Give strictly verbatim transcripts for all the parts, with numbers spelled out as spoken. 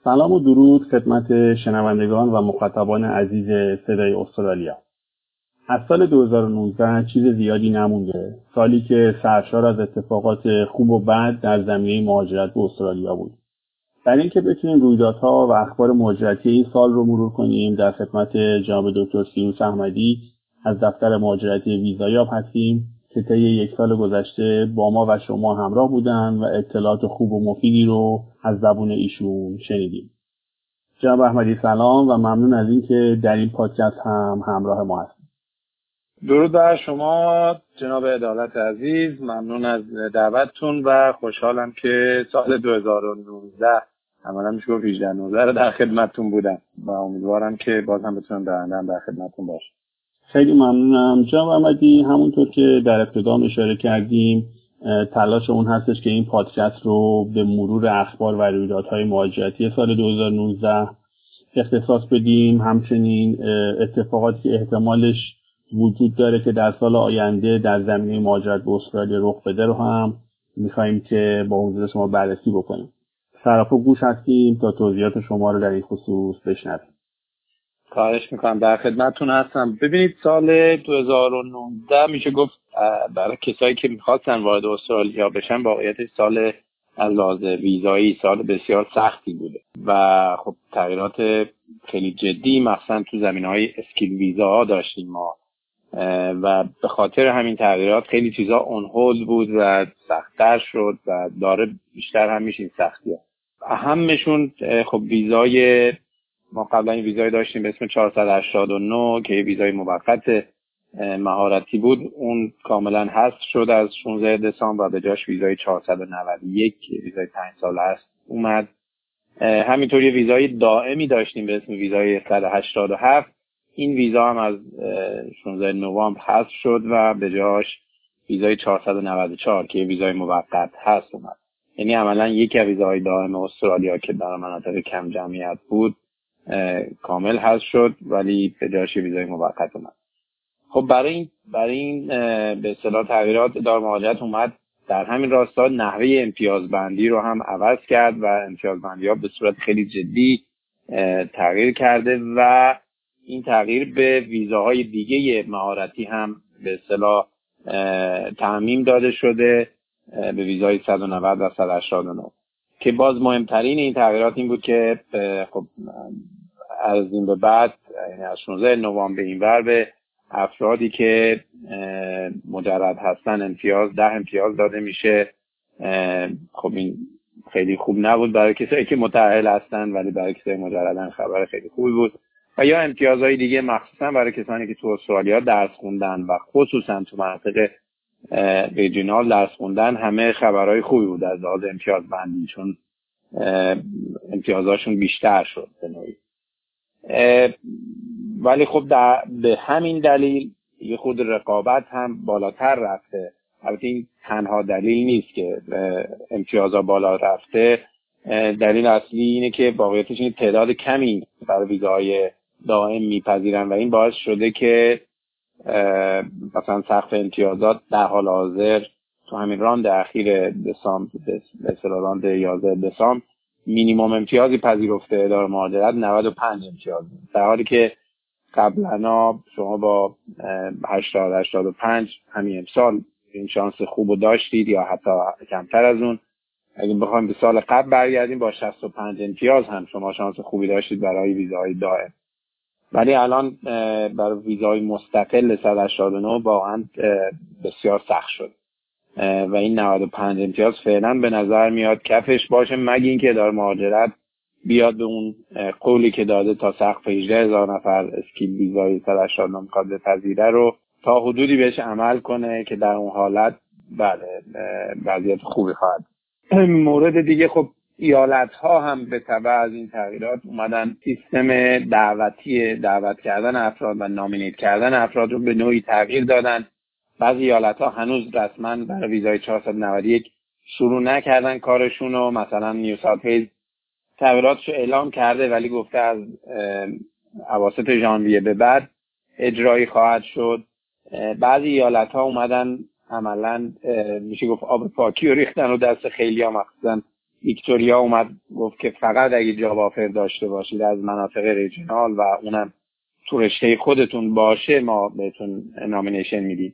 سلام و درود خدمت شنوندگان و مخاطبان عزیز صدای استرالیا. از سال دو هزار و نوزده چیز زیادی نمونده. سالی که سرشار از اتفاقات خوب و بد در زمینه مهاجرت به استرالیا بود. برای اینکه بتونیم رویدادها و اخبار مهاجرتی این سال رو مرور کنیم، در خدمت جناب دکتر سیروس احمدی از دفتر مهاجرتی ویزایاب هستیم که طی یک سال گذشته با ما و شما همراه بودن و اطلاعات خوب و مفیدی رو از زبون ایشون شنیدیم. جناب احمدی سلام و ممنون از اینکه در این پادکست هم همراه ما هستید. درود بر شما جناب عدالت عزیز، ممنون از دعوتتون و خوشحالم که سال دو هزار و نوزده عملا میشه گفت هجده نوزده رو در خدمتتون بودم و امیدوارم که باز هم بتونم درآینده در خدمتتون باشم. خیلی ممنونم جناب احمدی. همونطور که در ابتدا اشاره کردیم، تلاش اون هستش که این پادکست رو به مرور اخبار و رویدادهای مهاجرتی سال دو هزار و نوزده اختصاص بدیم. همچنین اتفاقاتی که احتمالش وجود داره که در سال آینده در زمینه مهاجرت به استرالیا رخ بده رو هم می‌خوایم که با حضور شما بررسی بکنیم. صرفا گوش هستیم تا توضیحات شما رو در این خصوص بشنویم. خواهش میکنم، در خدمتتون هستم. ببینید سال دو هزار و نوزده میشه گفت برای کسایی که میخواستن وارد استرالیا بشن واقعیتش سال از لحاظ ویزایی سال بسیار سختی بوده و خب تغییرات خیلی جدی مخصوصا تو زمینه‌های اسکیل ویزاها داشتیم ما و به خاطر همین تغییرات خیلی چیزا اون هولد بود و سخت‌تر شد و داره بیشتر هم میشه این سختی‌ها. اهمشون خب ویزای ما قبلا این ویزای داشتیم به اسم چهارصد و هشتاد و نه که ویزای موقت مهارتی بود، اون کاملا حذف شد از شانزده دسامبر و به جاش ویزای چهارصد و نود و یک ویزای پنج ساله است اومد. همینطور یه ویزای دائمی داشتیم به اسم ویزای صد و هشتاد و هفت. این ویزا هم از شانزده نوامبر حذف شد و به جاش ویزای چهارصد و نود و چهار که ویزای موقت هست اومد. یعنی عملا یک ویزای دائم استرالیا که در مناطق کم جمعیت بود کامل حذف شد ولی به جاش ویزای موقت اومد. خب برای این برای این به اصطلاح تغییرات اداره مهاجرت اومد در همین راستا نحوه امتیازبندی رو هم عوض کرد و امتیازبندی‌ها به صورت خیلی جدی تغییر کرده و این تغییر به ویزاهای دیگه مهارتی هم به اصطلاح تعمیم داده شده به ویزای صد و نود و صد و هشتاد و نه که باز مهمترین این تغییرات این بود که خب از این به بعد یعنی از شانزده نوامبر به این ور به افرادی که مجرد هستن امتیاز ده امتیاز داده میشه. خب این خیلی خوب نبود برای کسایی که متأهل هستن ولی برای کسایی مجردن خبر خیلی خوبی بود و یا امتیازهای دیگه مخصوصا برای کسانی که تو استرالیا درس خوندن و خصوصا تو مناطق ریجینال درس خوندن همه خبرهای خوبی بود از لحاظ امتیاز بندی، چون امتیازهاشون بیشتر شد به نوعی. ولی خب به همین دلیل یه خود رقابت هم بالاتر رفته. البته این تنها دلیل نیست که امتیازها بالا رفته، دلیل اصلی اینه که واقعیتش این تعداد کمی برای ویزاهای دائم میپذیرن و این باعث شده که مثلا سقف امتیازات در حال حاضر تو همین راند اخیر دسامبر به اصطلاح راند یازده دسامبر مینیمم امتیازی پذیرفته اداره مهاجرت نود و پنج امتیاز، در حالی که قبلا شما با هشتاد هشتاد و پنج همین امسال این شانس خوبو داشتید یا حتی کمتر از اون. اگه بخوایم به سال قبل برگردیم با شصت و پنج امتیاز هم شما شانس خوبی داشتید برای ویزای دائم، ولی الان برای ویزای مستقل صد و هشتاد و نه واقعا بسیار سخت شد و این نود و پنج امتیاز فعلا به نظر میاد کفش باشه، مگه اینکه اداره مهاجرت بیاد به اون قولی که داده تا سقف هجده هزار نفر اسکیل ویزای صد و هشتاد و نه میخواد بپذیره رو تا حدودی بهش عمل کنه که در اون حالت بله وضعیت خوبی خواهد. مورد دیگه خب ایالت ها هم به تبع از این تغییرات اومدن سیستم دعوتی دعوت کردن افراد و نامینیت کردن افراد رو به نوعی تغییر دادن. بعضی ایالت ها هنوز رسما برای ویزای چهارصد و نود و یک شروع نکردن کارشون رو، مثلا نیو ساوت ویلز تغییراتش رو اعلام کرده ولی گفته از اواسط ژانویه به بعد اجرایی خواهد شد. بعضی ایالت ها اومدن عملا میشه گفت آب پاکی رو ریختن و دست خیلی ها، مخصوصا ویکتوریا اومد گفت که فقط اگه جاب آفر داشته باشید از مناطق ریجنال و اونم تو رشته خودتون باشه ما بهتون نامینیشن میدیم.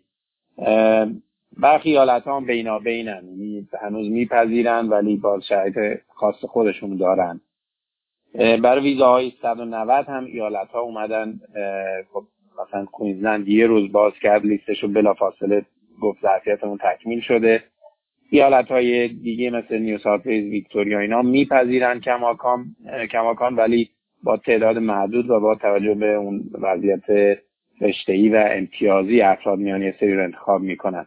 برخی ایالت‌ها هم بینابینن، یعنی هنوز میپذیرن ولی با شرایط خاص خودشون دارن. برای ویزاهای صد و نود هم ایالت‌ها اومدن، خب مثلا کوینزلند یه روز باز کرد لیستشو بلافاصله گفت ظرفیتمون تکمیل شده. ایالت‌های دیگه مثل نیو ساوت ولز، ویکتوریا اینا میپذیرن کماکان کماکان ولی با تعداد محدود و با توجه به اون وضعیت رشته‌ای و امتیازی افراد میان یه سری رو انتخاب میکنن.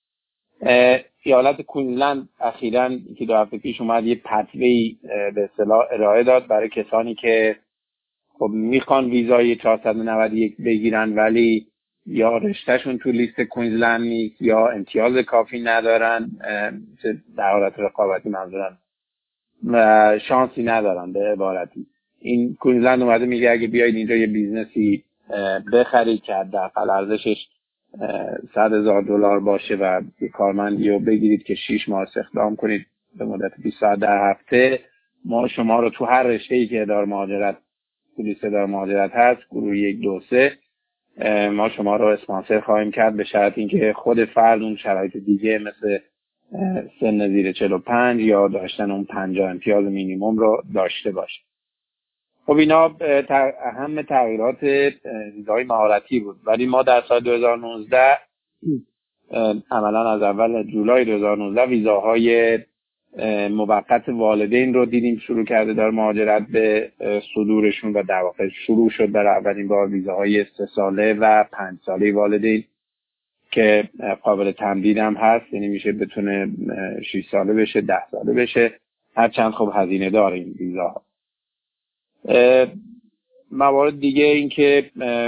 ایالت کوینزلند اخیراً که دو هفته پیش اومد یه پتوی به اصطلاح ارائه داد برای کسانی که خب میخوان ویزای چهارصد و نود و یک بگیرن ولی یا رشتهشون تو لیست کوینزلند نیست یا امتیاز کافی ندارن، در حالت رقابتی منظورم، و شانسی ندارن. به عبارتی این کوینزلند اومده میگه اگه بیاید اینجا یه بیزنسی بخرید که حداقل ارزشش صد هزار دلار باشه و یه کارمندی رو بگیرید که شش ماه استخدام کنید به مدت بیست ساعت در هفته، ما شما رو تو هر رشته‌ای که اداره مهاجرت تو لیست اداره مهاجرت هست، گروه یک دو سه، ما شما رو اسپانسر خواهیم کرد به شرط اینکه خود فرد اون شرایط دیگه مثل سن زیر چهل و پنج یا داشتن اون پنجاه امتیاز مینیمم رو داشته باشه. خب اینا اهم تغییرات ویزای مهارتی بود، ولی ما در سال دو هزار و نوزده عملا از اول جولای دو هزار و نوزده ویزاهای موقت والدین رو دیدیم شروع کرده در مهاجرت به صدورشون و در واقع شروع شد برای اولین بار ویزاهای سه ساله و پنج ساله والدین که قابل تمدید هم هست، یعنی میشه بتونه شش ساله بشه، ده ساله بشه، هرچند خب هزینه داره این ویزاها. موارد دیگه این که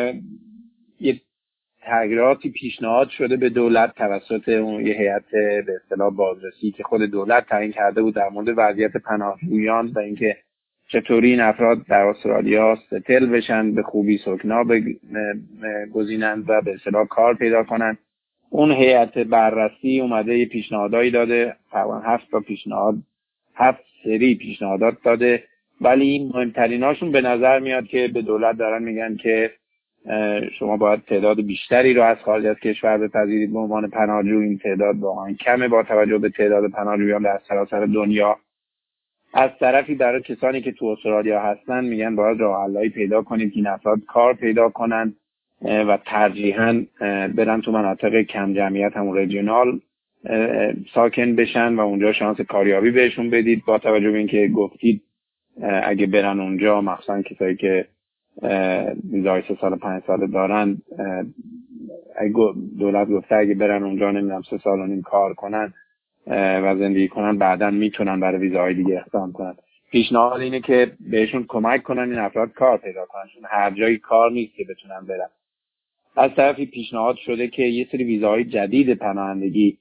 یه تغییراتی پیشنهاد شده به دولت توسط اون یه هیئت به اصطلاح بازرسی که خود دولت تعیین کرده بود در مورد وضعیت پناهجویان و اینکه چطوری این افراد در استرالیا ستل بشن، به خوبی سکنا بگزینند و به اصطلاح کار پیدا کنن. اون هیئت بررسی اومده یه پیشنهادایی داده، تقریبا هفت تا پیشنهاد هفت سری پیشنهادات داده، ولی این مهمتریناشون به نظر میاد که به دولت دارن میگن که شما باید تعداد بیشتری رو از خارج از کشور بپذیرید به عنوان پناهجو. این تعداد واقعا کمه با توجه به تعداد پناهجویان در سراسر دنیا. از طرفی برای کسانی که تو استرالیا هستن میگن باید راه حلایی پیدا کنید که این افراد کار پیدا کنن و ترجیحاً برن تو مناطق کم جمعیت همون ریجنال ساکن بشن و اونجا شانس کاریابی بهشون بدید، با توجه به اینکه گفتید اگه برن اونجا مخصوصا کسایی که ویزای سه سال پنج ساله دارن، اگه دولت گفته اگه برن اونجا نمیدونم سه سال و نیم کار کنن و زندگی کنن بعداً میتونن برای ویزاهای دیگه اقدام کنن. پیشنهاد اینه که بهشون کمک کنن این افراد کار پیدا کنن، چون هر جایی کار نیست که بتونن برن. از طرفی پیشنهاد شده که یه سری ویزاهای جدید پناهندگی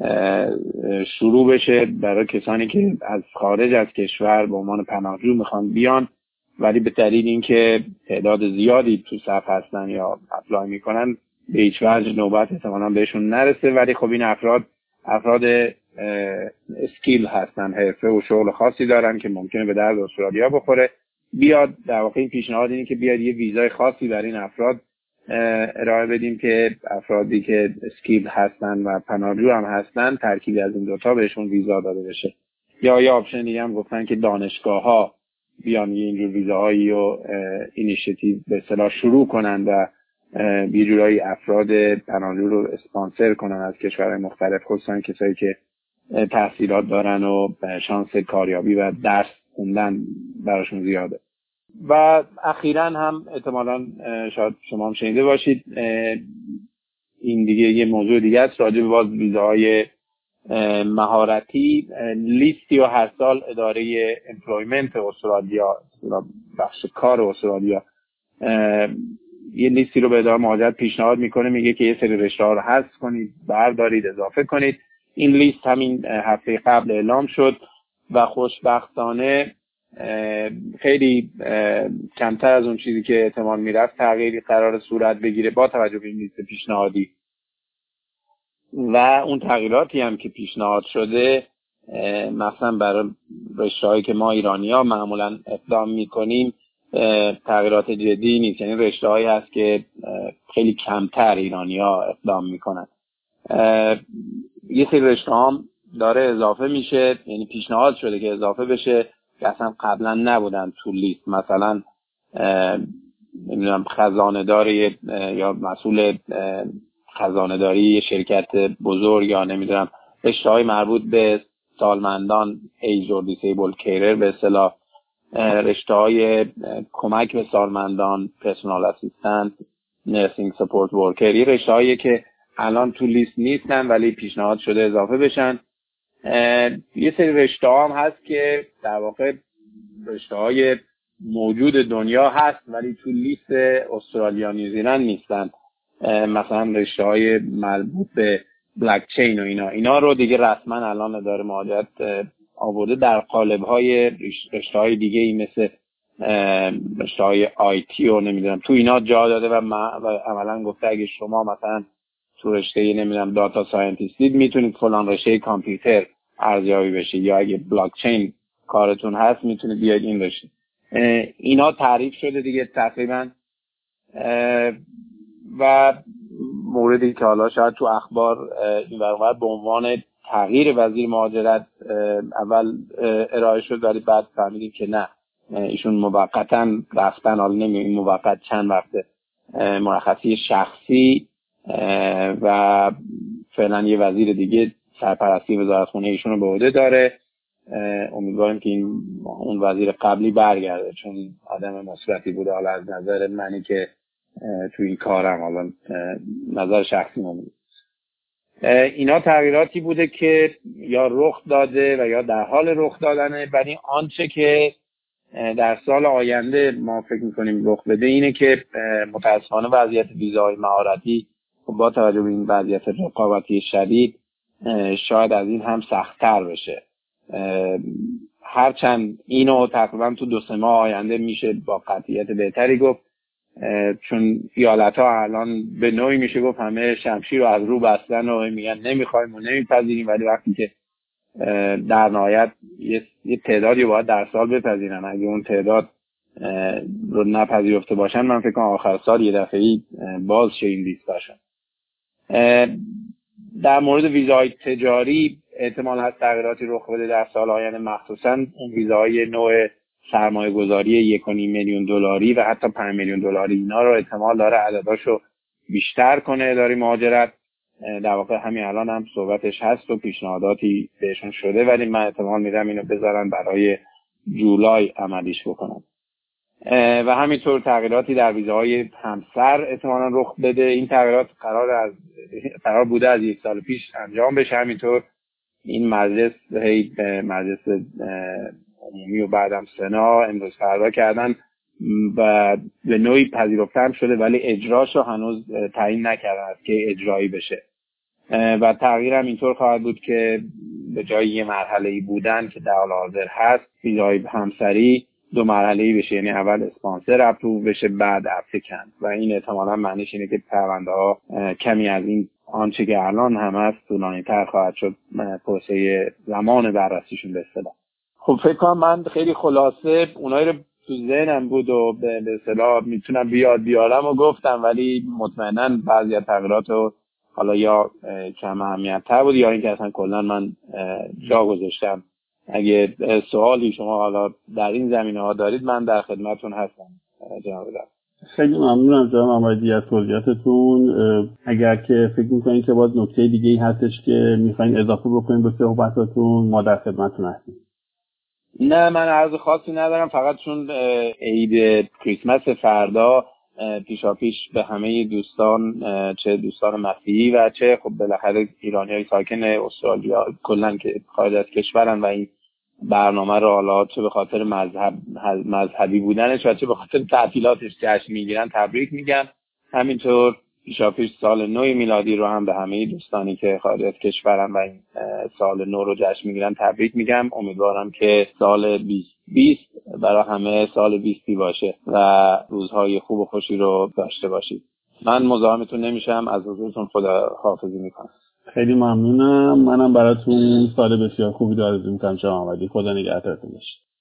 شروع بشه برای کسانی که از خارج از کشور به عنوان پناهجو میخوان بیان، ولی به دلیل اینکه تعداد زیادی تو صف هستن یا اپلای میکنن به هیچ وجه نوبت احتمالاً بهشون نرسه. ولی خب این افراد افراد اسکیل هستن، حرفه و شغل خاصی دارن که ممکنه به درد استرالیا بخوره. بیاد در واقع این پیشنهاد اینه که بیاد یه ویزای خاصی برای این افراد ارائه بدیم که افرادی که اسکیل هستن و پناهجو هم هستن ترکیبی از این دوتا بهشون ویزا داده بشه. یا یه آپشن دیگه هم گفتن که دانشگاه ها بیان یه اینجور ویزاهایی و اینیشیتیو به اصطلاح شروع کنن و یه جورایی افراد پناهجو رو اسپانسر کنن از کشورهای مختلف، خصوصا کسایی که تحصیلات دارن و شانس کاریابی و درس خوندن براشون زیاده. و اخیراً هم احتمالاً شاید شما هم شنیده باشید این دیگه یه موضوع دیگه است راجع به باز ویزاهای مهارتی. لیستی و هر سال اداره امپلویمنت استرالیا، بخش کار استرالیا، یه لیستی رو به اداره مهاجرت پیشنهاد میکنه، میگه که یه سری رشته ها رو حذف کنید، بردارید، اضافه کنید. این لیست همین هفته قبل اعلام شد و خوشبختانه خیلی کمتر از اون چیزی که احتمال میرفت تغییری قرار صورت بگیره با توجه به این لیست پیشنهادی. و اون تغییراتی هم که پیشنهاد شده مثلا برای رشته‌هایی که ما ایرانی‌ها معمولا اقدام می‌کنیم تغییرات جدی نیست، یعنی رشته‌هایی هست که خیلی کمتر ایرانی‌ها اقدام می‌کنن. یه سری رشته‌ها هم داره اضافه میشه، یعنی پیشنهاد شده که اضافه بشه که اصلا قبلا نبودن تو لیست، مثلا نمیدونم خزانه‌دار یا مسئول خزانه‌داری یه شرکت بزرگ یا نمیدونم رشته‌های مربوط به سالمندان ایج اور دیسیبل کیرر به اصطلاح، رشته‌های کمک به سالمندان پرسونال اسیستنت، نرسینگ سپورت ورکر، یه رشته‌هایی که الان تو لیست نیستن ولی پیشنهاد شده اضافه بشن. یه سری رشته‌ها هم هست که در واقع رشته‌های موجود دنیا هست ولی تو لیست استرالیا نیوزیلند نیستن، مثلا رشته‌های مربوط به بلاک چین و اینا اینا رو دیگه رسما الان اداره مهاجرت آورده در قالب‌های رشته‌های دیگه‌ای مثل رشته‌های آی تی و نمیدونم تو اینا جا داده و, و عملاً گفته اگه شما مثلا تو رشته نمیدونم داتا ساینتیستید میتونید فلان رشته کامپیوتر ارزیابی بشید، یا اگه بلاک چین کارتون هست میتونید بیاید این رشته. اینا تعریف شده دیگه تقریبا. و موردی که حالا شاید تو اخبار این ورور به عنوان تغییر وزیر مهاجرت اول ارائه شد ولی بعد فهمیدیم که نه، ایشون موقتا رفتن، حالا نمیدونم این موقت چند وقته، مرخصی شخصی و فعلا یه وزیر دیگه سرپرستی وزارتخونه ایشون رو به عهده داره. امیدواریم که این اون وزیر قبلی برگرده چون آدم مثبتی بوده، حالا از نظر منی که تو این کارم، حالا نظر شخصی من. اینا تغییراتی بوده که یا رخ داده و یا در حال رخ دادنه. ولی آنچه که در سال آینده ما فکر می‌کنیم رخ بده اینه که متأسفانه وضعیت ویزاهای مهارتی با توجه به این وضعیت رقابتی شدید شاید از این هم سخت‌تر بشه. هرچند اینو تقریبا تو دو سه ماه آینده میشه با قطعیت بهتری گفت، چون ایالت‌ها الان به نوعی میشه گفت همه شمشیر رو از رو بستن و میگن نمیخوایم و نمیپذیریم، ولی وقتی که در نهایت یه, یه تعدادی باید در سال بپذیرن، اگه اون تعداد رو نپذیرفته باشن من فکر کنم آخر سال یه دفعه‌ای باز شه این لیست باشن. در مورد ویزای تجاری احتمال هست تغییراتی رخ بده در سال آینده، مخصوصا اون ویزای نوع سرمایه گذاری یک و نیم میلیون دلاری و حتی پنج میلیون دلاری، اینا رو احتمال داره عدداشو بیشتر کنه اداره مهاجرت. در واقع همین الان هم صحبتش هست و پیشنهاداتی بهشون شده، ولی من احتمال میدم اینو بذارن برای جولای عملیش بکنن. و همینطور تغییراتی در ویزاهای همسر احتمالاً رخ بده. این تغییرات قرار از قرار بوده از یک سال پیش انجام بشه. همینطور این مجلس هی مجلس عمومی و بعدم سنا امروز فردا کردن و به نوعی پذیرفته شده ولی اجراشو هنوز تعیین نکردن از که اجرایی بشه. و تغییر هم اینطور خواهد بود که به جای یه مرحله‌ای بودن که در حال حاضر هست، ویزای همسری دو مرحله‌ای بشه، یعنی اول اسپانسر اپروو بشه بعد اپلیکنت. و این احتمالاً معنیش اینه که پرونده‌ها کمی از این آنچه که الان هم هست طولانی‌تر خواهد شد، پروسه زمان بررسیشون به اصطلاح. خب فکر کنم من خیلی خلاصه اونایی رو تو ذهنم بود و به اصطلاح میتونم بیاد بیارم و گفتم، ولی مطمئناً بعضی از تغییرات رو حالا یا کم اهمیت‌تر بود یا اینکه اصلا کلاً من جا گذاشتم. اگه سوالی شما حالا در این زمینه‌ها دارید من در خدمتتون هستم جناب دکتر. خیلی ممنونم جناب آمدی از توضیحاتتون. اگر که فکر می‌کنید که باز نکته دیگه‌ای هستش که می‌خواید اضافه بکنید به صحبتاتون ما در خدمتتون هستیم. نه من عرض خاصی ندارم، فقط چون عید کریسمس فردا پیشاپیش به همه دوستان، چه دوستان مسیحی و چه خب بالاخره ایرانیای ساکن استرالیا کلا که خارج از کشورن و این برنامه رو حالا چه به خاطر مذهب مذهبی بودنش و چه به خاطر تعطیلاتش جشن میگیرن تبریک میگن. همینطور پیشاپیش سال نو میلادی رو هم به همه دوستانی که خارج از کشورن و این سال نو رو جشن میگیرن تبریک میگم. امیدوارم که سال بیست بیست برای همه سال بیستی باشه و روزهای خوب و خوشی رو داشته باشید. من مزاحمتون نمیشم، از حضورتون خداحافظی میکنم. خیلی ممنونم. منم براتون سال بسیار خوبی آرزو می‌کنم جناب محمدی. خدا نگهدارتون باشه.